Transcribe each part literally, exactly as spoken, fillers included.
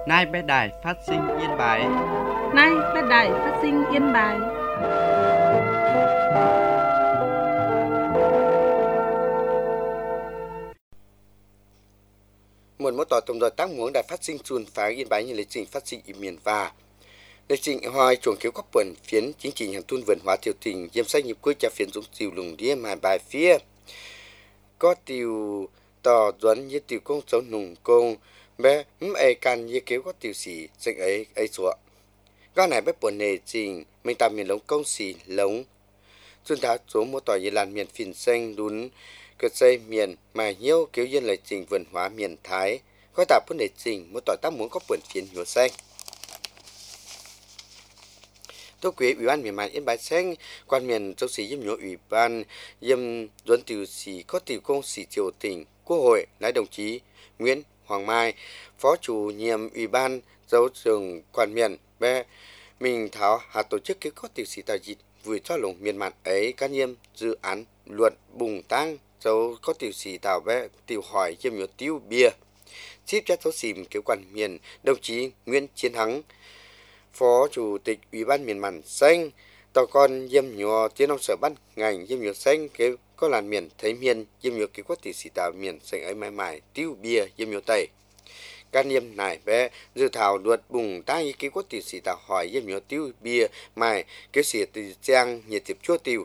Nay bé đài phát sinh Yên Bái. Nay bé đài phát sinh Yên Bái. Một mối tỏ tổng đòi tác muốn đài phát sinh chuồn phá Yên Bái như lịch trình phát sinh im miền và lịch trình hoài chuồng kiếu các quần phiến chính trị hàng thun vườn hóa tiểu tình diêm sách nhịp cuối cho phiến dũng tiểu lùng đĩa mà bài phía có tiểu tỏ duẩn như tiểu công sống nùng công bé mắm ai can như kiếu có tiểu sĩ sinh ấy ấy sủa có này bé buồn nề trình mình tạm miền lống công sĩ lống xuân tháo số một tỏi như làn miền phìn xanh đún cất xây miền mà nhiêu kiếu dân lịch trình vườn hóa miền Thái có tạp vấn đề trình một tỏi tác muốn có buồn phiền nhiều xanh. Thưa quý ủy ban miền Nam Yên Bái xanh quan miền châu sĩ diêm nhộ ủy ban diêm duẩn tiểu sĩ có tiểu công sĩ triều tỉnh quốc hội lái đồng chí Nguyễn Hoàng Mai phó chủ nhiệm ủy ban giáo trường quan miền bé mình thảo hạ tổ chức cái có tiểu sĩ tài dịch vui cho lồng miền mạn ấy cá nhiệm dự án luật bùng tăng dấu có tiểu sĩ thảo bé tiểu hỏi diêm nhộ tiêu bia ship cho số xìm kiểu quan miền đồng chí Nguyễn Chiến Thắng phó chủ tịch ủy ban miền mạn xanh tàu con diêm nhọ tiến ông sở ban ngành diêm nhọ xanh cái có làn miền thấy miền diêm nhọ cái có tỷ sĩ tạo miền xanh ấy mãi mãi tiêu bia diêm nhọ tây can niệm này bé dự thảo luật bùng tăng ý cái có tỷ sĩ tạo hỏi diêm nhọ tiêu bia mài cái sĩ từ trang nhiệt tiệp chua tiêu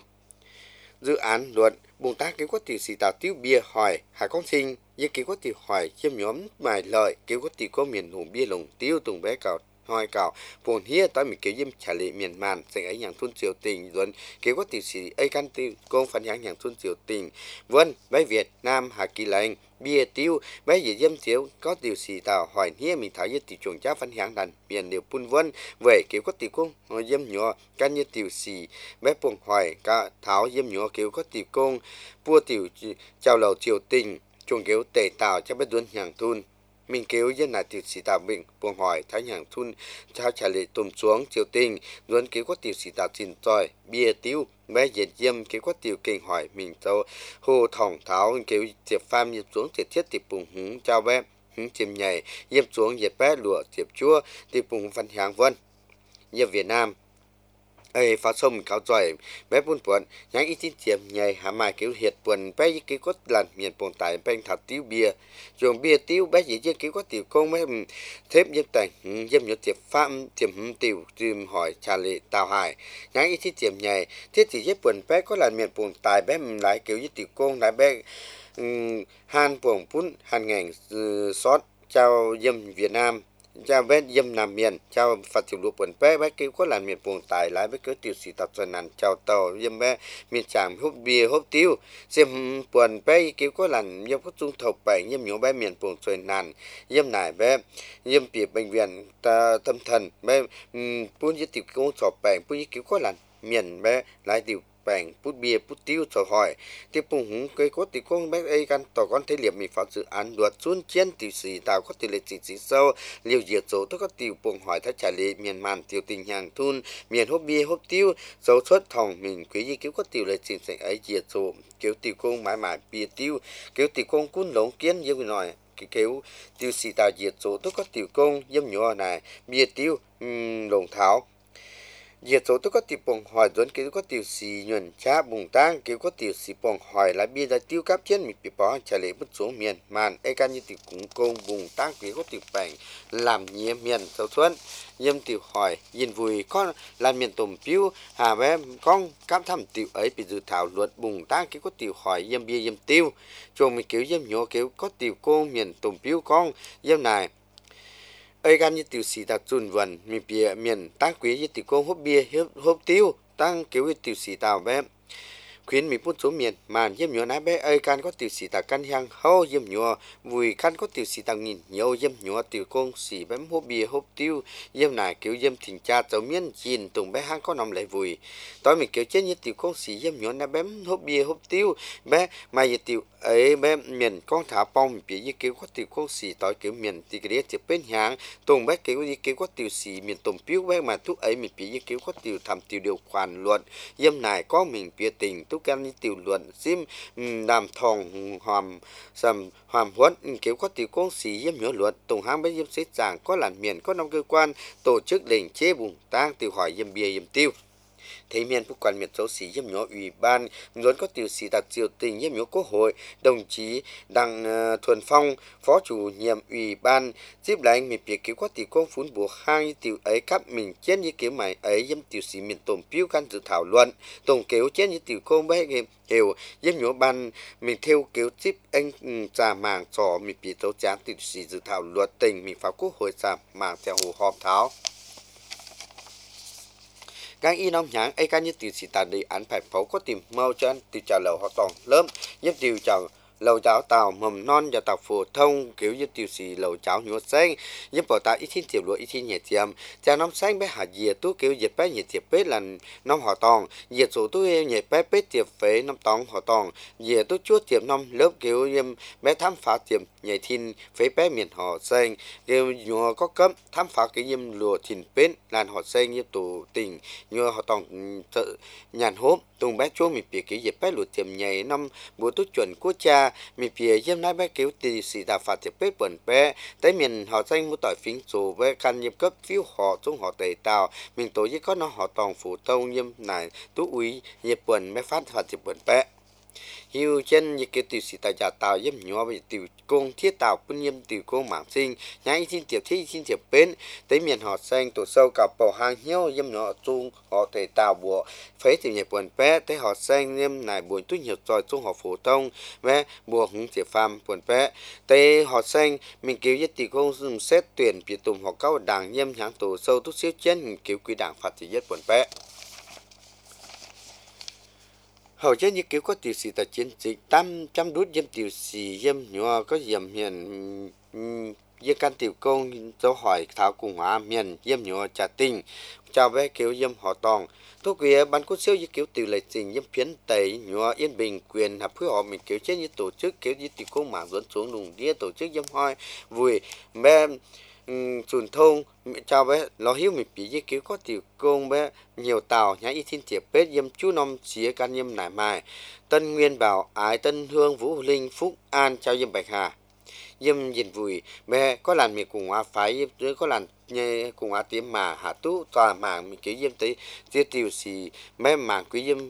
dự án luật bùng tăng cái có tỷ sĩ tạo tiêu bia hỏi hải con sinh như cái có tỷ hỏi diêm nhóm mài lợi cái có tỷ có miền hùng bia lồng tiêu tùng bé cào hỏi cào buồn hia tới mình kêu diêm trả lệ miền màn sẽ ấy nhàng thôn triều tình rồi kêu có tiểu sĩ ấy can tiêu công phản nhàng nhàng thôn triều tình vân bái Việt Nam Hà Kỳ lành bia tiêu bái gì diêm thiếu có tiểu sĩ tàu hỏi hia mình thảo như tiểu chuồng cha phản nhàng đàn miền đều phun vân về kêu có tiểu công diêm nhỏ can như tiểu sĩ bái buồn hỏi cả thảo diêm nhỏ kêu có tiểu công vua tiểu chào lầu triều tình chuồng kêu tề tàu cho bái duẩn nhàng thôn mình kêu dân là tiểu sĩ tàu mình buông hỏi thái nhàng thun trao trả lệ tùm xuống triều tình luôn kêu có tiểu sĩ tàu chín tròi bia tiêu bé diệt diêm kêu có tiểu kinh hỏi mình châu hồ thòng tháo kêu tiệp pham nhiệt xuống tiệp thiết tiệp bùng hứng trao bé hứng chìm nhảy diêm xuống diệt bé lụa tiệp chua tiệp bùng văn hàng vân như Việt Nam ấy phát sông cáo giỏi bé buôn buồn nhãn ít tin tiệm nhảy hà mai kiểu hiệt buồn bé cái có lần miền buồn tại bên thảo tiêu bia dùng bia tiêu bé gì chứ kiểu có tiểu công bé thép diêm tành diêm nhật tiệp phạm tiệm tiểu tìm hỏi trả lệ tào hải nhãn ít tin tiệm nhảy thiết thì giúp buồn bé có lần miền buồn tại bé lại kiểu như tiểu công lại bé han buồn phun han ngành sót chào diêm Việt Nam cha bé dâm nam miền chào phật tiểu lục quần bé bé kêu có làn miền buồn tài lái bé cứ tiểu sĩ tập dần nàn chào tàu dâm bé miền tràm hút bia hút tiêu xem buồn bé kêu có làn dâm có trung thục bảy dâm nhỏ bé miền buồn trời nàn dâm nải bé dâm biệt bệnh viện ta tâm thần bé buôn với tiểu công sọp bảy buôn với kêu có làn miền bé lái tiểu bèn bút bia bút tiêu cho hỏi tiếp bùng húng cây cốt thì con bé ấy căn tỏ con thấy liệp mình phát dự án luật xuân chiến tiểu sĩ tạo có tỷ lệ chỉ chỉ sâu liều diệt số tôi có tiểu bùng hỏi thái trả lệ miền màn tiểu tình hàng thun miền hốp bia hốp tiêu dấu xuất thòng mình quý gì cứu có tiểu lệ chỉ sẽ ấy diệt số kiểu tiểu công mãi mãi bia tiêu kiểu tiểu công cún lống kiến như vừa nói cái kiểu tiểu sĩ tạo diệt số tôi có tiểu công dâm nhỏ này bia tiêu lồng tháo diệt số tôi có tiểu bùng hỏi dẫn kêu có tiểu sĩ nhuận cha bùng tang kêu có tiểu sĩ bùng hỏi là bia là tiêu cáp trên mình bị bỏ trả lệ mất số miền màn ai can như tiểu cũng công bùng tang kêu có tiểu bành làm nhẹ miền sâu xuân yếm tiểu hỏi nhìn vui con làm miền tôm piu hà bé con cáp thăm tiểu ấy bị dự thảo luật bùng tang kêu có tiểu hỏi yếm bia yếm tiêu chuồng mình kêu yếm nhỏ kêu có tiểu công miền tôm piu con yếm này ấy gan như tiểu sĩ đặc chuẩn vần miền bia miền tăng quý như tiểu công hốp bia hốp tiêu tăng kiểu như tiểu sĩ tàu bé khuyến mình phun số miền màn yếm nhỏ nái bé ấy can có tiểu sĩ tàu căn hàng hâu yếm nhỏ vui căn có tiểu sĩ tàu nghìn nhiều yếm nhỏ tiểu công sĩ bé hốp bia hốp tiêu yếm này kiểu yếm thỉnh cha cháu miên chín tùng bé hang có nằm lại vui tối mình kiểu chết như tiểu công sĩ yếm nhỏ nái bé hốp bia hốp tiêu bé mà như tiểu ấy bé miền con thả bông bị như kiểu có tiểu công sĩ tối kiểu miền thì cái tiếp bên hàng tùng bé kiểu như kiểu có tiểu sĩ miền tùng piu bé mà thuốc ấy mình bị như kiểu có tiểu thầm tiểu điều khoản luận yếm này có mình bia tình tu can như tiểu luận sim làm thòng hòm sầm hòm huấn kiểu có tiểu công sĩ yếm nhớ luận tổng hang bây yếm xế giảng có làn miền có năm cơ quan tổ chức đỉnh chế bùng tang tiểu hỏi yếm bia yếm tiêu thấy miền phụ quan miền châu sĩ yếm nhớ ủy ban muốn có tiểu sĩ đặc triều tình yếm nhớ quốc hội đồng chí đặng uh, thuần phong phó chủ nhiệm ủy ban tiếp lại miền biệt kiểu có tiểu công phun bùa hang như tiểu ấy cấp mình chết như kiểu mày ấy yếm tiểu sĩ miền tổng phiếu can dự thảo luận tổng kiểu chết như tiểu công bé game hiểu yếm nhớ ban mình theo kiểu tiếp anh trà màng trò mình bị tấu chán tiểu sĩ dự thảo luật tình mình pháo quốc hội trà màng theo hồ họp tháo các y nông nhãn ai cả như tiểu sĩ tàn đi án phải phẫu có tìm mau cho anh tiểu trả lầu họ toàn lớn giúp tiểu chào lầu cháo tàu mầm non và tàu phổ thông kiểu như tiểu sĩ lầu cháo nhúa xanh giúp bảo ta ít thiên tiểu lúa ít thiên nhiệt tiệm cha nông xanh bé hạt dìa tú kiểu nhiệt bé nhiệt tiệp bé là nông họ toàn nhiệt số tú nhiệt bé bé tiệp phế nông tòng họ toàn nhiệt tú chúa tiệp nông lớp kiểu như bé tham phá tiệp nhảy thiên phế bé miền họ xanh kiểu nhúa có cấm tham phá cái nhiêm lúa thìn bến làn họ xanh như tổ tình nhúa họ toàn nhàn hốp tung bé chúa mình bị cái nhiệt bé lúa tiệp nhảy năm bữa tú chuẩn của cha mi phía yếm nái bé kiểu tì xì đà phạt tiệp bếp bẩn bé tới miền họ xanh mua tỏi phím chủ với căn nhiệm cấp phiếu họ trong họ tề tàu mình tổ với có nó họ toàn phổ thông yếm này tú úy nhiệt bẩn bé phát phạt tiệp bẩn bé hiu trên như kiểu tiểu sĩ tại nhà tàu yếm nhỏ về tiểu công thiết tàu quân yếm tiểu công mảng sinh nhái xin tiệp thi xin tiệp bến tới miền họ xanh tổ sâu cả bầu hàng hiếu yếm nhỏ chung họ tề tàu bùa phế tiểu nhiệt bẩn bé tới họ xanh yếm này buồn túi nhiều tròi chung họ phổ thông bé bùa hứng tiệp phàm bẩn bé tới họ xanh mình kiểu như tiểu công dùng xét tuyển bị tùng họ cao đảng yếm nhãn tổ sâu tút xíu trên kiểu quy đảng phạt thì nhất bẩn bé hầu như như kiểu có tiểu sĩ tại chiến dịch tám trăm đút yếm tiểu sĩ yếm nhỏ có yếm hiền yếm can tiểu công dấu hỏi thảo cùng hóa miền yếm nhỏ trả tình chào bé kiểu yếm họ tòng tôi kia ban cốt siêu như kiểu tiểu lệ trình yếm phiến tây nhỏ yên bình quyền hợp phối họ mình kiểu chết như tổ chức kiểu như tiểu công mạng dẫn xuống lùng đĩa tổ chức yếm hoi vui bé truyền thông chào bé lo hiếu mình bị như kiểu có tiểu công bé nhiều tàu nhã y thiên tiệp bết yếm chú nom xía can yếm nải mai Tân Nguyên Bảo Ái Tân Hương Vũ Linh Phúc An chào yếm Bạch Hà yếm nhìn vui bé có làn miền cùng hoa phái yếm dưới có làn nhẹ cùng hoa tiếng mà hạ tú tòa mảng mình kiểu yếm tới tiết tiểu sĩ bé mảng quý yếm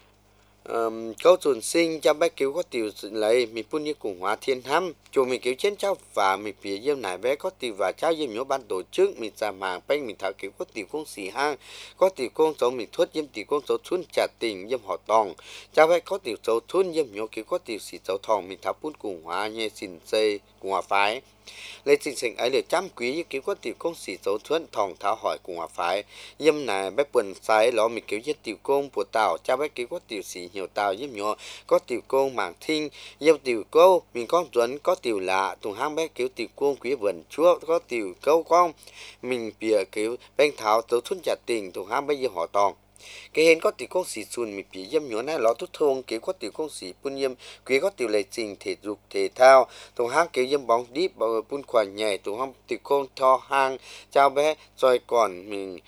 Um, câu chuẩn sinh cho bé cứu có tiểu lấy mình phun như cùng hóa thiên hâm chủ mình cứu trên cháu và mình phía yếm này bé có tiểu và cháu yếm nhớ ban tổ chức mình ra màng bánh mình thảo cứu có tiểu công xì hang có tiểu công dấu mình thuất yếm tiểu công dấu thun trả tình yếm họ tòng cháu bé có tiểu dấu thun yếm nhớ cứu có tiểu xì dấu thòng mình thảo phun cùng hóa nhẹ xin xây cùng hóa phái lấy trình sinh ấy để chăm quý như cứu có tiểu công sĩ dấu thuận thòng tháo hỏi cùng hòa phái yếm này bé quần sai lo mình cứu nhất tiểu công của tàu cha bé cứu có tiểu sĩ nhiều tàu yếm nhỏ có tiểu công mảng thinh yếm tiểu câu mình con tuấn có tiểu lạ tùng hang bé cứu tiểu công quý vườn chúa có tiểu câu con mình bìa cứu bên tháo dấu thuận trả tình tùng hang bé yếm họ tòng cái hiện có tiểu công sĩ xuân mình bị yếm nhỏ này lo tốt thông kiểu có tiểu công sĩ bún yếm quý có tiểu lệ trình thể dục thể thao tùng hang kiểu yếm bóng đi bún khoản nhảy tùng hang tiểu công tho hang chào bé rồi còn mình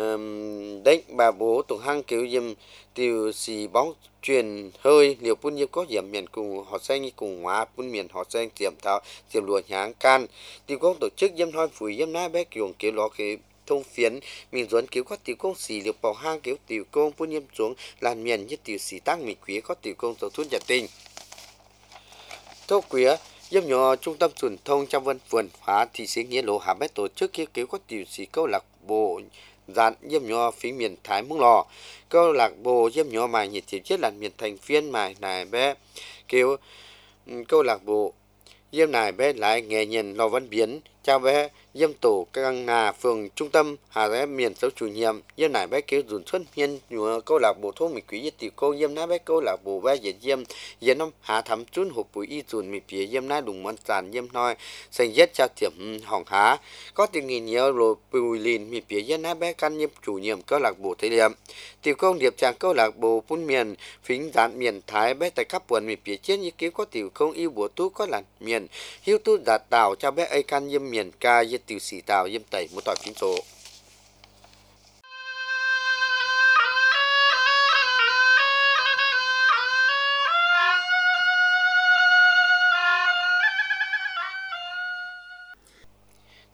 um, đánh bà bố tùng hang kiểu yếm tiểu sĩ bóng truyền hơi liều bún yếm có yếm miền cùng họ xanh cùng hóa bún miền họ xanh tiệm thao tiệm lúa nháng can tiểu công tổ chức yếm hoi phủi yếm nai bé kiểu kiểu lo cái thông phiến mình dẫn cứu có tiểu công sĩ liều bảo hang cứu tiểu công bún yếm xuống làn miền như tiểu sĩ tăng mình quý có tiểu công dấu thuốc giả tình thô quý yếm nhỏ trung tâm truyền thông trong vân vườn hóa thị xã nghĩa lộ hà bé tổ chức cứu cứu có tiểu sĩ câu lạc bộ dàn yếm nhỏ phía miền thái mông lò câu lạc bộ yếm nhỏ mà nhiệt tiểu chết làn miền thành phiên mà này bé cứu câu lạc bộ yếm này bé lại nghề nhân lò văn biến chào bé yếm tổ căng nà phường trung tâm hà bé miền sáu chủ nhiệm yếm này bé kêu dùn xuân miền nhựa câu lạc bộ thôn mình quý yết tiểu câu yếm nái bé câu lạc bộ bé yết yếm yếm năm hà thắm chun hộp bụi y dùn mình phía yếm nái đùng món sàn yếm nói xây yết chào tiệm hỏng há có tiền nghìn nhiều rồi bùi lìn mình phía yếm nái bé căn yếm chủ nhiệm câu lạc bộ thế liệm tiểu công điệp chàng câu lạc bộ phun miền phính dán miền thái bé tại các buồn mình phía trên như kiếm có tiểu công yêu bùa tú có làn miền hiếu tú đạt tàu cho bé ai căn yếm miền ca yết tiểu sĩ tàu yếm tẩy một tỏi phím số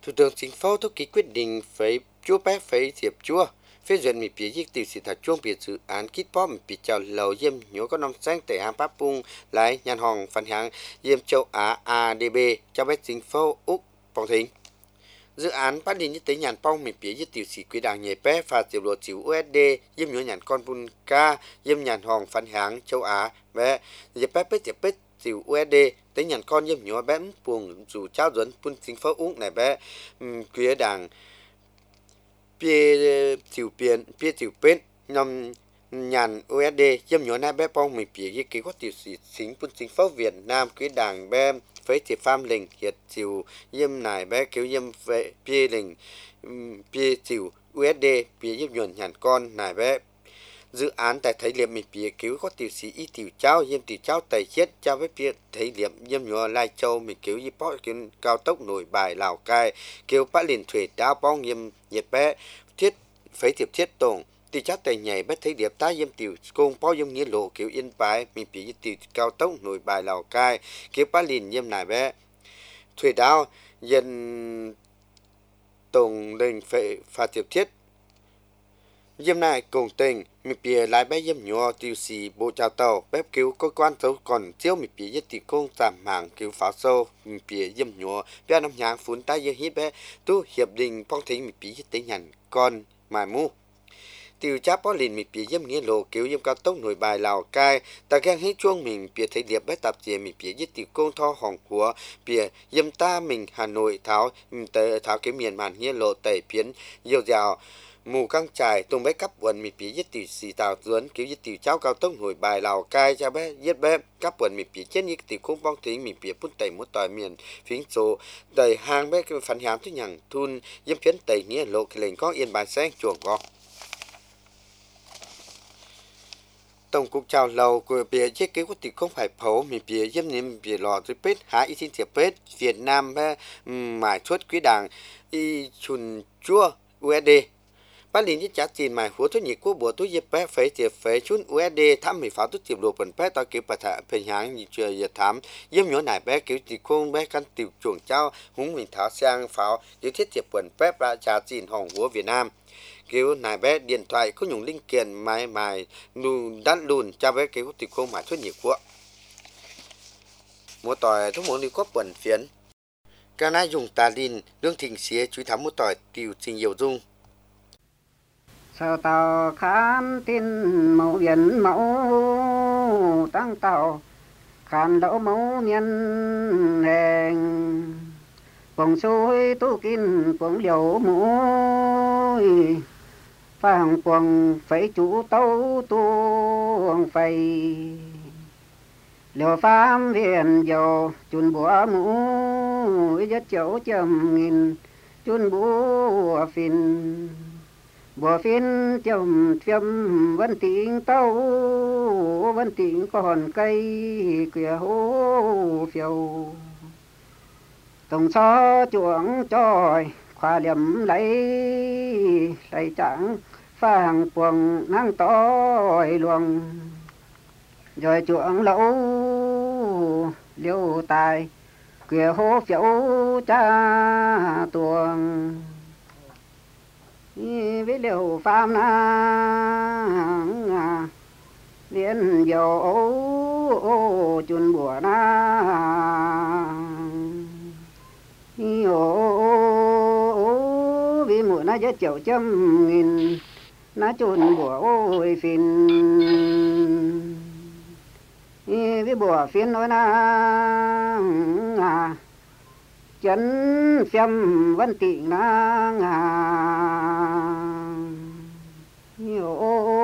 Thủ tướng Chính phủ thúc ký quyết định phải chúa bé phải diệp chúa phê duyệt mỹ phía dịch tiểu sĩ thật chuông biệt dự án kít bóp bị chào lầu diêm nhớ có năm sáng tại hàng pháp bung lái nhàn hòn phản hàng diêm châu Á a đê bê cho bé Chính phủ Úc Phong Thính. Dự án phát đi như tế nhàn phong mình phía dịch tiểu sĩ quý đảng nhẹ bé và tiểu lộ chiếu u ét đê diêm nhớ nhàn con bun ca diêm nhàn hòn phản hàng châu Á bé diệp bé bé diệp bé tiểu u ét đê tế nhàn con diêm nhớ bé buồn dù trao dẫn bun Chính phủ Úc này bé quý đảng phía tiểu biển phía tiểu bên năm nhàn u ét đê diêm nhớ na bé phong mình phía cái có tiểu sĩ chính quân Chính phủ Việt Nam quý đảng bé với tiểu pham lình hiện tiểu diêm này bé kiểu diêm về phía lình phía tiểu u ét đê phía diêm nhuận nhàn con này bé dự án tại thấy liệm mình phía cứu có tiểu sĩ y tiểu trao diêm tiểu trao tài chết trao với phía thấy liệm diêm nhớ Lai Châu mình cứu y bó cứu cao tốc Nội Bài Lào Cai cứu bát liền thủy đáo bong diêm nhiệt bé thiết phải thiệp thiết tổng thì chắc tại nhảy bất thấy điệp ta diêm tiểu công bao diêm nghĩa lộ cứu Yên Bái mình phía tiểu cao tốc Nội Bài Lào Cai cứu bát liền diêm này bé thủy đáo dân tổng đình phải phạt thiệp thiết diêm này cùng tình mình bìa lái bé diêm nhỏ tiêu xì bộ chào tàu bếp cứu cơ quan dấu còn chiếu mình bìa nhất tỷ công giảm mạng cứu pháo sâu mình bìa diêm nhỏ bé năm nhàng phun tay diêm hít bé tu hiệp định phong thính mình bìa nhất tính nhằn con mài mu tiêu cháp bó lìn mình bìa diêm nghĩa lộ cứu diêm cao tốc Nội Bài Lào Cai ta ghen hết chuông mình bìa thấy điệp bé tạp dìa mình bìa nhất tỷ công tho hòn của bìa diêm ta mình Hà Nội tháo tờ tháo cái miền màn nghĩa lộ tẩy phiến nhiều dào mù căng trải tung bé cắp quần mì phía giết tỷ xì tàu duấn cứu giết tỷ trao cao tốc Nội Bài Lào Cai cho bé giết bé cắp quần mì phía chết như tỷ không bong thính mì phía phun tẩy một tỏi miền phiến số đầy hàng bé cái phản hàm thứ nhằng thun diêm phiến tẩy nghĩa lộ cái lệnh có Yên Bái sáng chuồng gò tổng cục chào lầu của bìa chiếc kế của tỷ không phải phấu mì phía diêm niệm bìa lò dưới pết há y xin thiệp pết Việt Nam bé mải suốt quý đảng y chùn chua u ét đê bát liền giá tiền mài húa thuốc nhiệt của bộ túi dẹp bé phải tiệp phải chun u ét đê thăm mì pháo thuốc tiệp đồ bẩn bé tao kiểu bạch hạ phèn hàng như chưa giờ thám diêm nhỏ này bé kiểu chỉ khôn bé căn tiểu chuồng trao húng mình tháo sang pháo kiểu thiết tiệp bẩn bé ra trả tiền hỏng húa Việt Nam kiểu này bé điện thoại có nhung linh kiện mài mài lùn đắt lùn cho bé kiểu tiểu khôn mài thuốc nhiệt của mua tỏi thuốc muốn đi có bẩn phiến cả nai dùng tà linh lương thịnh xía chú thắm mua tỏi tiểu trình nhiều dung sao tàu khán tin mẫu biển mẫu tăng tàu khán lỗ mẫu nhân hèn quần xuôi tu kinh quần liều mũi phàng quần phải chủ tấu tuồng phải liều phám viện dầu chun búa mũi rất chỗ chầm nghìn chun búa phìn bùa phiên chồng châm vẫn tiếng tâu vẫn tiếng còn cây kìa hô phiêu tổng xó chuộng tròi khoa liệm lấy lấy trắng phàng quần năng tỏi luồng rồi chuộng lẩu liêu tài kìa hô phiêu cha tuồng với liều phàm na liên dầu chun bùa na ô vì mùa na rất chịu châm nghìn na chun bùa ôi phìn với bùa phiên nói na chấn xem vẫn tịnh na ngà nhiều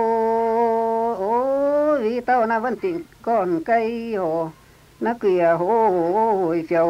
ô vì tao na vẫn tịnh còn cây hồ nó kìa hồi phiêu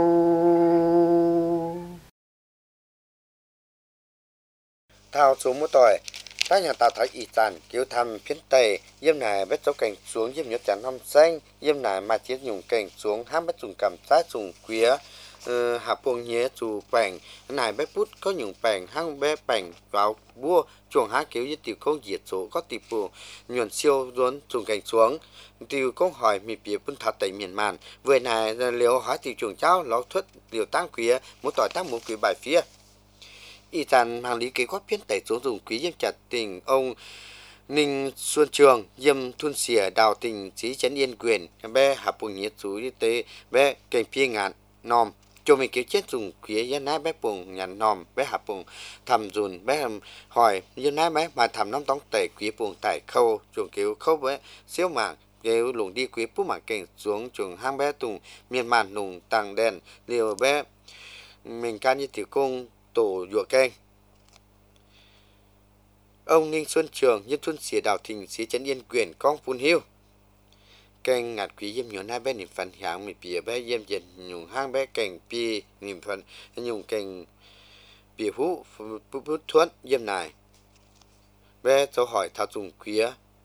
thao xuống một tỏi ta nhà tạo thái y tàn kiểu thăm phiến tây diêm này bắt dấu cảnh xuống diêm nhớ chắn năm xanh diêm này mà chiếc dùng cảnh xuống ham bắt dùng cảm giác dùng quía Uh, hạ buông nhé dù bèn này bé bút có những bèn hăng bé bèn vào bua chuồng há kiểu như tiểu không diệt số có tiểu bù nhuận siêu ruốn dùng cảnh xuống tiểu công hỏi mì bìa bún thật tại miền màn vừa này liều hỏi tiểu chuồng cháu ló thuất liều tăng quía muốn tỏi tăng muốn quỷ bài phía y tàn hàng lý kế quát phiên tẩy xuống dùng quý yêm chặt tình ông Ninh Xuân Trường yêm thun xỉa đào tình chí chấn yên quyền bé hạ bùng nhiệt chú y tế bé kênh phi ngàn nòm cho mình kéo chết dùng quý yên nái bé bùng nhàn nòm bé hạ bùng thầm dùn bé hỏi yên nái bé mà thầm nóng tóng tẩy quý bùng tải khâu chuồng kéo khâu bé xíu mảng kéo lùng đi quý bút mảng kênh xuống chuồng hang bé tùng miền màn nùng tàng đèn liều bé mình can như tiểu công tổ dùa kênh ông Ninh Xuân Trường nhân thôn xỉa đào thình xí chấn yên quyền con phun hiu kênh ngạt quý yếm nhốn hai bé niệm phần hàng mình bìa bé yếm dần nhung hang bé kênh pi niệm phần nhung kênh bìa hú bút bút thuận yếm này bé cho hỏi thao dùng quý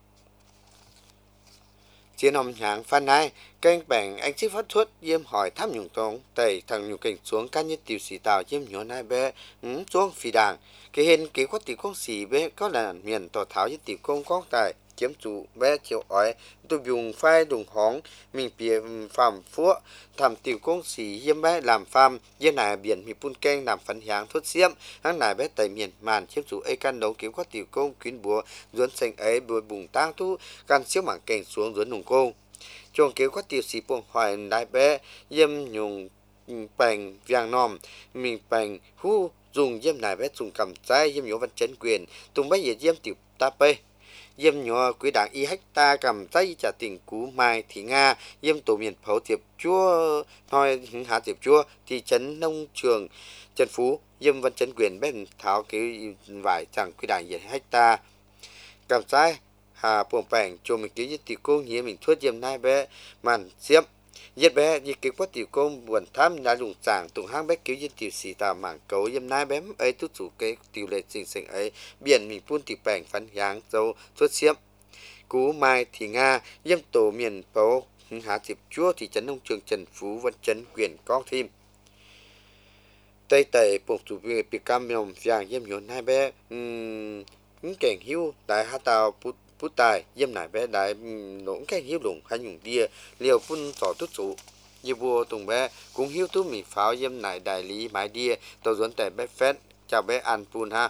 chiến ông hàng phan này kênh bảng anh chỉ phát thuất yếm hỏi thăm nhung tông tẩy thằng nhung kênh xuống cá nhất tiểu sĩ tàu yếm nhốn hai bé ừ, xuống phi đàng cái hình cái quát tiểu công sĩ bé có là miền tỏ tháo với tiểu công có tài chiếm chủ bé chiều ói tôi dùng phai đồng hóng mình bìa phạm phúa thầm tiểu công sĩ yếm bé làm phàm yếm này biển mi pun kênh làm phấn hàng thuất xiêm hắn này bé tẩy miền màn chiếm chủ ấy can đấu kiếm quát tiểu công quyến búa duốn xanh ấy bùi bùng tang tu can xiếu mảng kênh xuống duốn nùng cô chuồng kéo quát tiểu sĩ buông hoài đại bé yếm nhung bành vàng nòm mình bành hu dùng yếm này bé dùng cầm trái yếm nhổ văn chấn quyền tung bé yếm tiểu ta pê yếm nhổ quý đảng y hecta cầm trái trả tình cú mai thì nga yếm tổ miền phấu tiệp chúa nói hạ tiệp chúa thì chấn nông trường Trần Phú yếm văn chấn quyền bé tháo cái vải chẳng quý đảng yếm hecta cầm trái hà buông bành cho mình ký tiểu cô nhía mình thuốc yếm này bé màn xiêm yết bé như kế quát tiểu công buồn tham đã dùng chàng tụng hang bé cứu dân tiểu sĩ tà mảng cấu yếm nai bém ấy tút chủ kế tiểu lệ sinh sinh ấy biển mình phun tiểu bèn phán giáng dâu thuất xiêm cú mai thì nga yếm tổ miền phố hạ tiệp chúa thị trấn nông trường Trần Phú văn chấn quyền có thêm tây tây buộc chủ việc bị cam nhom vàng yếm nhốn hai bé những cảnh hiu đại hạ tàu bút tài yếm nải bé đại nỗng cái hiếu lùng hay nhung đia liều phun tỏ tút chủ như vua tùng bé cũng hiếu tú mì pháo yếm nải đại lý mái đia tàu duẩn tẻ bé phét chào bé an phun ha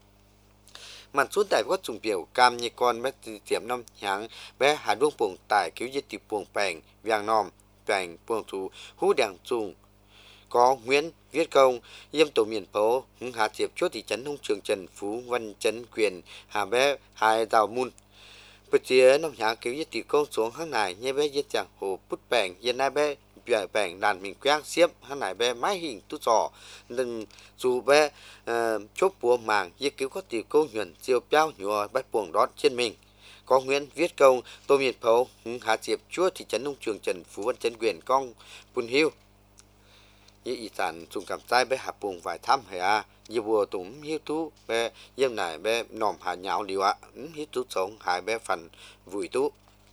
màn xuống tại quát trùng biểu cam như con bé tiệm năm nháng bé hà đuông buồng tải cứu giết tiệp buồng bèn vàng nòm bèn buồng thủ hú đèn trùng có Nguyễn Viết Công yêm tổ miền phố hứng hạ tiệp chốt thị trấn nông trường Trần Phú văn chấn quyền hà bé hai tàu mun bữa chia nông nhà cứu giết tiểu công xuống hàng này nhé bé giết chẳng hồ bút bèn yên nai bé bèn bèn đàn mình quét xiếp hàng này bé mái hình tu sò nên dù bé chốt bùa màng giết cứu có tiểu công nhuận chiều béo nhùa bắt buồng đón trên mình có Nguyễn Viết Công tổ miền phố hứng hạ tiệp chốt thị trấn nông trường Trần Phú văn chấn quyền con bùn hiu như ý sản dùng cảm trái bé hạ buông vài thăm hệ à như bùa tụng hiếu tú bé yếm này bé nòm hạ nhạo liều ạ hiếu tú sống hai bé phần vùi tú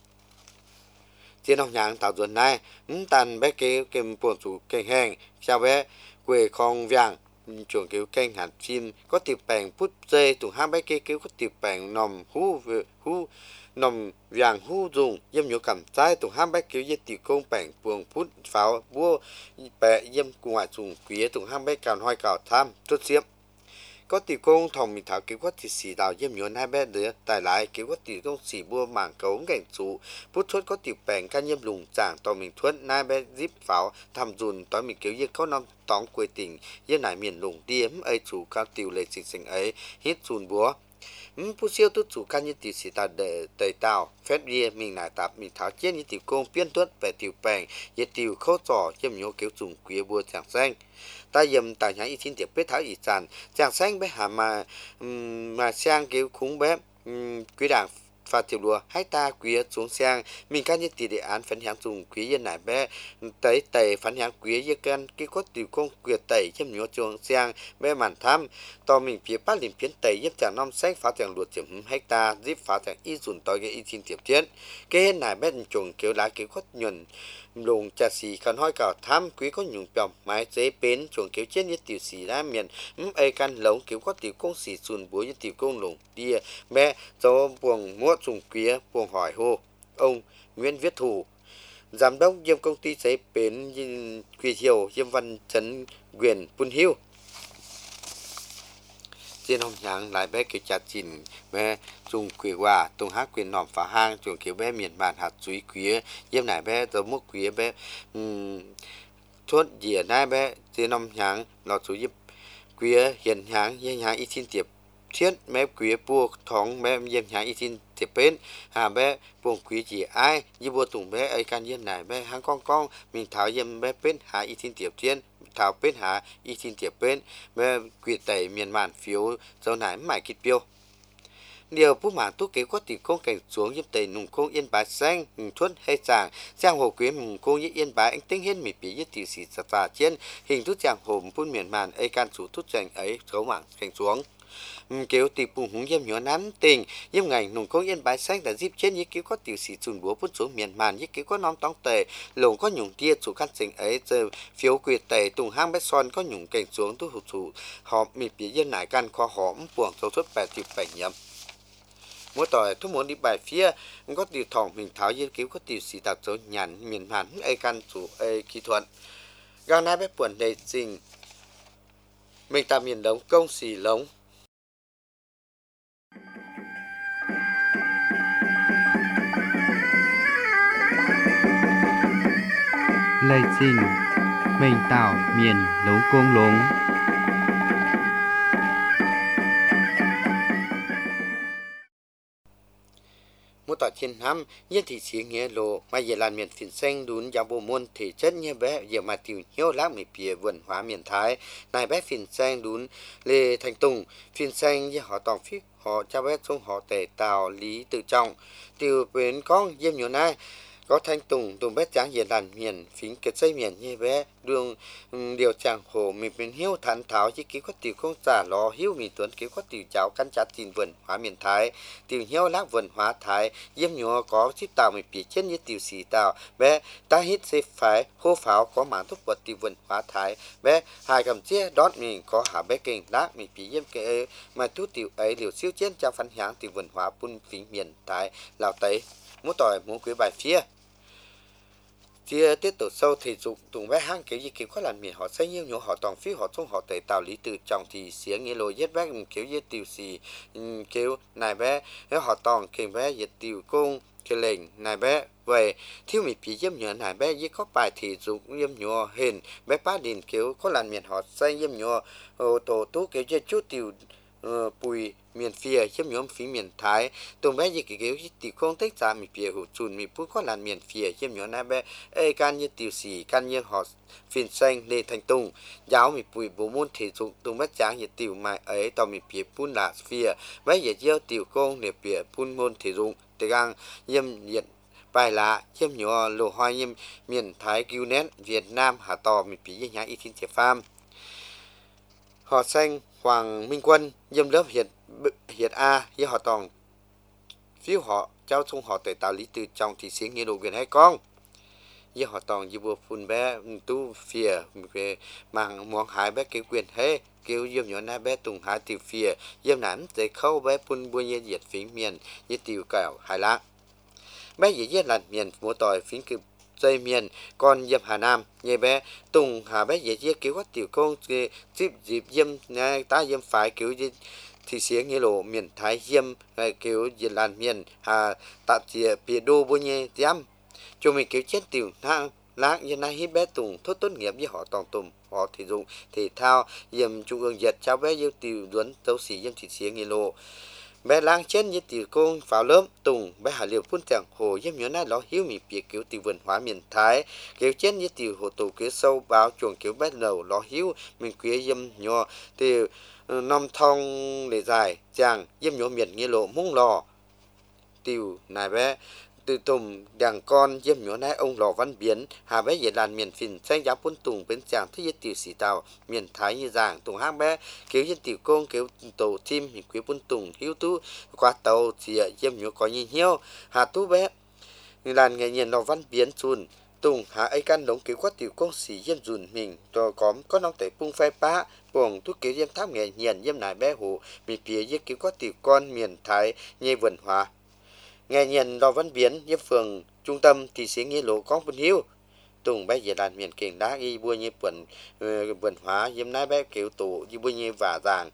trên học nhàng tạo ruột này tàn bé kế kèm buồn chủ kênh hèn chào bé quê con vàng chuồng cứu kênh hạt chim có tiệp bèn phút dây tụng hai bé kế cứu có tiệp bèn nòm hú hú nòm vàng hú dùng yếm nhổ cầm trái tụng hai bé cứu yết tiểu công bèn buông phút pháo búa bè yếm ngoại dùng quý tụng hai bé càn hoài cào tham chút xiêm có tiểu công thòng mình thảo cứu quát thị sĩ đào yếm nhốn hai bé đứa tài lại cứu quát tiểu công sĩ bua mảng cấu cảnh chủ phút thuất có tiểu bèn can yếm lùng chàng tò mình thuất hai bé zip pháo thầm dùn tối mình cứu yết có năm tóm quê tỉnh yếm nải miền lùng điếm ấy chủ cao tiểu lệ sinh sinh ấy hít dùn búa phút siêu tút chủ can như tiểu sĩ ta để tẩy tàu phép bia mình nải tạp mình tháo chết như tiểu công biên tuất về tiểu bèn yết tiểu khâu trò yếm nhổ cứu dùng quý bua chàng xanh ta yếm tại nhà y thiên tiệp biết tháo y sản chàng xanh bé hà mà um, mà sang cứu khúng bé um, quý đảng và tiểu đùa hai ta quý xuống sang mình can như tỷ đề án phấn hàng dùng quý yên nải bé tẩy tẩy phấn hàng quý yên can cái có tiểu công quyệt tẩy yếm nhổ xuống sang bé màn tham to mình phía bát liền phiến tẩy yếm chàng năm sách phá chàng luộc tiệm hecta zip phá chàng y dùn tới cái y thiên tiệp chiến cái hết nải bé trồng kéo lá kéo có nhuần lùng trà xì khăn hoi cào tham quý có nhung bèo mái dễ bến chuồng kéo chết như tiểu xì ra miền ừm ai can lống kéo có tiểu công xì xuân búa như tiểu công lùng đia mẹ do buồng múa trùng quý buồng hỏi hô ông Nguyễn Viết Thủ giám đốc yêm công ty giấy bến Quy Thiều yêm văn chấn quyền Pun Hiu trên hồng nhang lại bé kiểu chặt chỉnh bé dùng quỷ hòa tung hát quyền nòm phá hang chuồng kiểu bé miền bàn hạt chuối quý yếm này bé tớ mốc quý bé thuốc dìa nai bé trên hồng nhang nó chú yếm quý hiện nhang yên nhang ít xin tiệp thiết bé quý buộc thóng bé yếm nhang ít xin tiệp bên hà bé buông quý chỉ ai như bùa tùng bé ấy can yếm này bé hang con con mình tháo yếm bé bên hà ít xin tiệp thiên thảo bên hạ y xin tiệp bên mẹ quyệt tẩy miền màn phiếu dấu nải mãi kịch biểu điều phú mãn tu kế có tỷ công cảnh xuống giúp tẩy nùng công yên bái xanh thuần hay chàng giang hồ quý nùng công yên bái anh tính hiên mỉ bí nhất tiểu sĩ sạt sạt trên hình thức giang hồ phun miền màn ấy can chủ thúc tranh ấy dấu mảng cảnh xuống kéo tỷ bùng húng yếm nhỏ nắn tình yếm ngày nùng công yên bái xanh đã giúp trên những kéo có tiểu sĩ chùn búa phun xuống miền màn những kéo có nón tóng tề lồng có nhung tia chủ căn trình ấy giờ phiếu quyệt tề tùng hang bé son có nhung cảnh xuống tu hụt chủ họ mỉ bí yên nải can kho hóm buồng dấu xuất bè tiệp bảy nhầm mỗi tỏi thu muốn đi bài phía có tiểu thòng mình tháo yên cứu có tiểu sĩ tạo dấu nhàn miền màn ấy can chủ ấy kỹ thuật gao nai bé buồn đầy trình mình tạo miền đống công xì lống Lời trình mình tạo miền lống công lống mỗi tỏi trên năm như thị xí nghĩa lộ mà giờ làm miền phiền xanh đún giáo bộ môn thể chất như bé giờ mà tiểu nhiều lác mì bìa vườn hóa miền Thái này bé phiền xanh đún lê thành tùng phiền xanh như họ tòng phí họ cho bé xuống họ tề tào lý tự trọng từ bến con diêm nhiều nay có thanh tùng tùng bé tráng hiện đàn miền phím kết xây miền như bé đường điều chàng hồ mình bên hiếu thản tháo chứ ký có tiểu không giả lò hiếu mình tuấn ký có tiểu cháu căn chát tin vườn hóa miền Thái tiểu hiếu lác vườn hóa Thái diêm nhỏ có chiếc tàu mình bị chết như tiểu xì tàu bé ta hít xếp phải hô pháo có mảng thúc vật tiểu vườn hóa Thái bé hai cầm chia đón mình có hạ bé kinh lác mình bị diêm cái mà thu tiểu ấy liều siêu chiến trong phân hạng tiểu vườn hóa bun phím miền Thái lào tây muốn tỏi muốn quý bài phía chia tiết tổ sâu thì dụng tùng bé hang kiểu gì kiểu có làm miền họ xây nhiều nhiều họ toàn phí họ trong họ tẩy tạo lý từ trọng thì xía nghĩa lối giết bé kiểu như tiểu xì kiểu này bé nếu họ toàn kiểu bé giết tiểu công cái lệnh này bé về thiếu mì phí yếm nhựa này bé với có bài thì dụng yếm nhựa hình bé ba đình kiểu có làm miền họ xây yếm nhựa tổ tú kiểu như chút tiểu bùi miền phía chiếm nhóm phí miền Thái tùng bé gì kiểu kiểu tiểu không tích ra mi phía hụt chùn mi phú có làn miền phía chiếm nhóm na bé ê can như tiểu sĩ can như họ phiền xanh lê thành tùng giáo mi bùi bố môn thể dục tùng bé tráng như tiểu mai ấy tàu mi phía phun là phía bé giờ gieo tiểu công để phía phun môn thể dục từ gang yếm nhiệt bài lá chiếm nhỏ lô hoa yếm miền Thái cứu nén Việt Nam hà tò mi phía như nhá y thiên chế farm họ xanh Hoàng Minh Quân dâm lớp hiệt hiệt A với họ toàn phiếu họ cháu chung họ tề tạo lý từ trong thì xí nghĩa đồ quyền hay con với họ toàn như vừa phun bé tu phía về màng món hái bé cái quyền hết kêu dâm nhỏ na bé tùng hái từ phía dâm nản để khâu bé phun bùi nhiệt diệt phí miền như tiểu cào hải lạc bé dễ dễ là miền mua tỏi phí cực dây miền còn dâm Hà Nam như bé tùng hà bé dễ dễ kiểu có tiểu công dịp dịp dâm ta dâm phải kiểu gì thì xía nghĩa lộ miền Thái dâm kiểu gì làn miền hà tạ chìa bìa đô bô nhé dâm cho mình kiểu chết tiểu thang láng như nay hít bé tùng thốt tốt nghiệp với họ toàn tùng họ thể dụng thể thao dâm trung ương giật cháu bé yêu tiểu duấn tấu xỉ dâm thì xía nghĩa lộ bé lang trên như tiểu công pháo lớp tùng bé hà liều phun chẳng hồ dâm nhớ nay nó hiếu mình biệt kiểu tiểu vườn hóa miền Thái kiểu trên như tiểu hồ tù kiểu sâu báo chuồng kiểu bé đầu nó hiếu mình quý dâm nhỏ tiểu năm thong để dài chàng dâm nhỏ miền nghĩa lộ mông lò tiểu này bé từ tùng đằng con dâm nhỏ nay ông lò văn biến hà bé về làn miền phìn xanh giáo phun tùng bên chàng thứ nhất tiểu sĩ tàu miền Thái như giảng tùng hang bé kiểu dân tiểu công kiểu tổ chim hình quý phun tùng hiếu tú qua tàu chỉ dâm nhỏ có nhìn hiếu hà tú bé làn ngày nhìn lò văn biến chun tùng hà ấy căn đống kiểu qua tiểu công sĩ dâm dùn mình rồi có có nông tể pung phai pá buồng tú kiểu dâm tháp ngày nhìn dâm này bé hồ bị phía dưới kiểu qua tiểu con miền Thái như vườn hóa nghe nhìn lò văn biến như phường trung tâm thì sẽ nghĩa lộ có phân hiếu tùng bé về đàn miền kiền đá y bua như quần vườn hóa dâm nái bé kiểu tổ như bua như vả vàng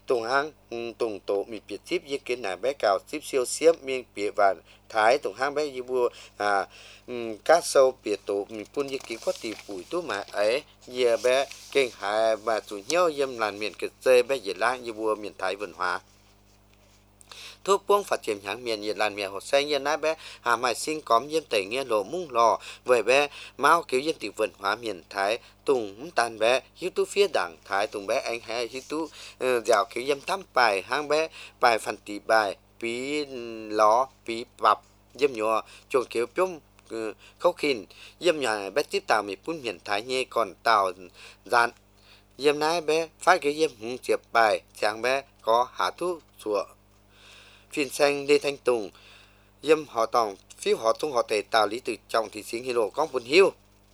tùng hang tùng tổ mi biệt tiếp như kiến này bé cào tiếp siêu xiêm miên biệt và thái tùng hang bé như bùa à cá sâu biệt tổ mi phun như kiến có tỷ bùi tú mà ấy giờ bé kinh hải và chủ nhau yếm làn miền cực dê bé dễ lang như bùa miền thái văn hóa thuốc buông phát triển hàng miền nhiệt làn miền hồ xanh như nãy bé hà mai sinh cóm yếm tẩy nghe lộ mung lò về bé máu cứu dân tỷ văn hóa miền thái tùng tàn bé hiếu tú phía đảng thái tùng bé anh hay hiếu tú dạo cứu yếm thăm bài hang bé bài phần tỷ bài bí ló bí bập yếm nhỏ chuồng cứu piôm khâu khìn yếm nhà bé tiếp tàu mi phun miền thái nhé còn tàu dàn yếm nãy bé phát cái yếm hùng chiệp bài chàng bé có hạ thu sủa phiên xanh Lê Thanh Tùng yếm họ tòng phiếu họ tung họ tề tàu lý từ trong thì xin hilo con buồn hiu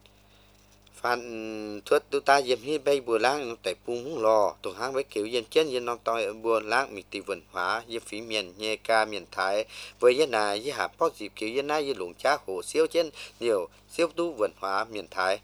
phan thuất tu ta yếm hi bay bùa lang tại pung lò tùng hang với kiểu yếm chết yếm non toi bùa lang mi tì vườn hóa yếm phí miền nhẹ ca miền thái với yếm này yếm hạ bao dịp kiểu yếm này yếm lủng cha hồ siêu trên nhiều siêu tu vườn hóa miền thái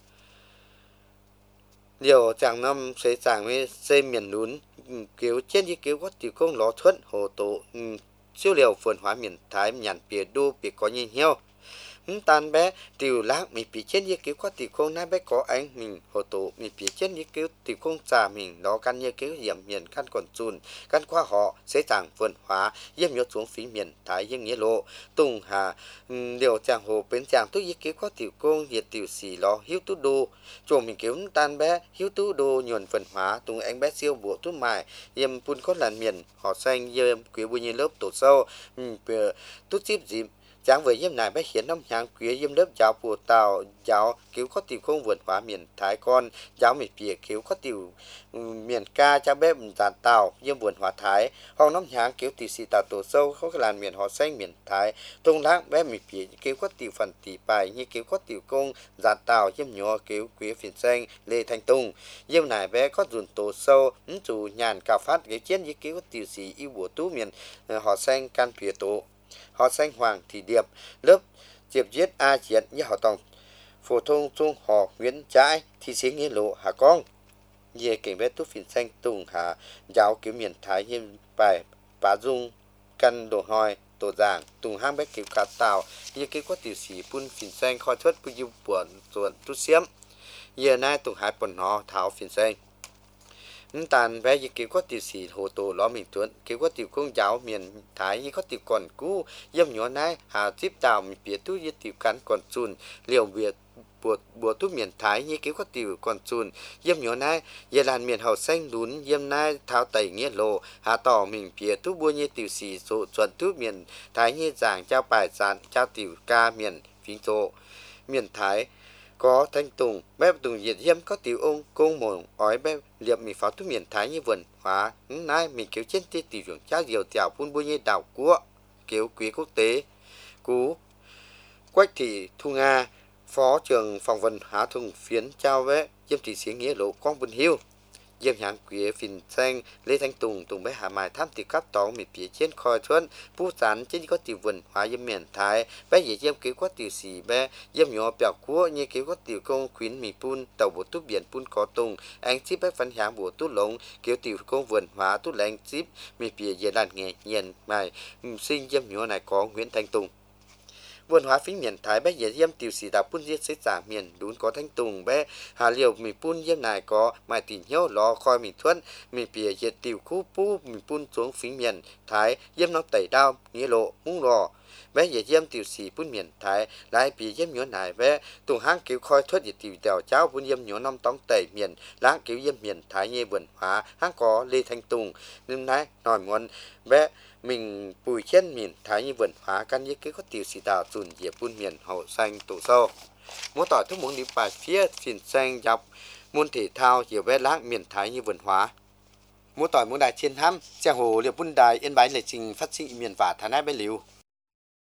điều chẳng năm xây chẳng với xây miền núi kiểu trên như kiểu có tiểu công lò thuận hồ tổ siêu liều vườn hóa miền thái nhàn bìa đu bìa có nhìn nhau tan bé tiểu láng mình bị chết như kiểu có tiểu công nãy bé có anh mình hồ tổ mình bị chết như kiểu tiểu công già mình đó căn như kiểu hiểm miền căn còn chun căn qua họ xây chẳng vườn hóa yếm nhớ xuống phí miền thái yếm nghĩa lộ tùng hà điều chàng hồ bên chàng tôi như kiểu có tiểu công nhiệt tiểu xì lo hiếu tú đô chỗ mình kiểu tan bé hiếu tú đô nhuần vườn hóa tùng anh bé siêu bộ tú mài yếm pun có làn miền họ xanh yếm quý bùi như lớp tổ sâu tú chip dìm chẳng với yếm này bé hiến năm hàng quý yếm lớp giáo phù tàu giáo cứu có tiểu không vườn hóa miền thái con giáo miền bìa cứu có tiểu miền ca cha bé giàn tàu yếm vườn hóa thái họ năm hàng cứu tiểu xì tàu tổ sâu có cái làn miền họ xanh miền thái tung láng bé miền bìa cứu có tiểu phần tỷ bài như cứu có tiểu công giàn tàu yếm nhỏ cứu quý phiền xanh Lê Thanh Tùng yếm này bé có dùn tổ sâu chủ nhàn cà phát cái chiến như cứu có tiểu xì yêu bùa tú miền họ xanh can bìa tổ họ xanh hoàng thị điệp lớp diệp giết a chiến như họ tòng phổ thông trung họ nguyễn trái thì sĩ nghĩa lộ hà con về cảnh vết túc phiền xanh tùng hà giáo cứu miền thái hiêm bài bá dung căn đồ hoi tổ giảng tùng hang bé cứu cá tàu như cái có tiểu sĩ phun phiền xanh khoi thất bùi du buồn ruộng tu xiêm giờ nay tùng hải bồn họ tháo phiền xanh tàn bé như kiểu có tiểu sĩ hồ tổ ló mình tuấn kiểu có tiểu công giáo miền thái như có tiểu còn cũ yếm nhỏ này hà tiếp tàu mình biết tu như tiểu cán còn chun liều việt bùa bùa tu miền thái như kiểu có tiểu còn chun yếm nhỏ này giờ làn miền hậu xanh lún yếm này tháo tẩy nghĩa lộ hà tỏ mình biết tu bùa như tiểu sĩ số chuẩn tu miền thái như giảng trao bài giảng trao tiểu ca miền phím số miền thái có Thanh Tùng bé Tùng diệt yếm có tiểu ông công mồm ói bé liệp mình pháo tu miền thái như vườn hóa nay mình kéo trên tiêu tiểu dưỡng cha diều tiểu phun bôi như đảo của kéo quý quốc tế cú Quách Thị Thu Nga phó trưởng phòng văn hóa thùng phiến trao bé yếm thị sĩ nghĩa lộ quang vân hiu yếm hàng quý phiền xanh Lê Thanh Tùng Tùng bé hà mai tham tiểu cắt tóng mình phía trên khoi thuận pu sán trên có tiểu vườn hóa yếm miền thái bé dễ yếm kéo có tiểu sĩ bé yếm nhỏ bèo cua như kéo có tiểu công khuyến mì pun tàu bộ tu biển pun có tùng anh chip bé phân hàng bộ tu lồng kéo tiểu công vườn hóa tu lành chip mì phía dễ đàn nghề nhiên mài sinh yếm nhỏ này có Nguyễn Thanh Tùng vườn hóa phí miền thái bé dễ yếm tiểu sĩ đào pun giết xây giả miền đún có Thanh Tùng bé hà liều mì pun yếm này có mài tỉnh hiếu lo khoi mì thuận mì bìa dệt tiểu khu pu mì pun xuống phí miền thái yếm nó tẩy đao nghĩa lộ mung lò bé dễ yếm tiểu sĩ pun miền thái lại bìa yếm nhỏ này bé tùng hang cứu khoi thuất dệt tiểu đào cháo pun yếm nhỏ năm tông tẩy miền lãng cứu yếm miền thái như vườn hóa hang có Lê Thanh Tùng nên nãy nói muốn bé mình bùi trên miền thái như vườn hóa căn như cái có tiểu sĩ đào dùn dẹp pun miền hậu xanh tổ sâu muốn tỏi thức muốn đi bài phía phiền xanh dọc môn thể thao nhiều bé lãng miền thái như vườn hóa muốn tỏi muốn đài trên hăm xe hồ liệu pun đài yên bái lệ trình phát sinh miền vả thái nai bé liu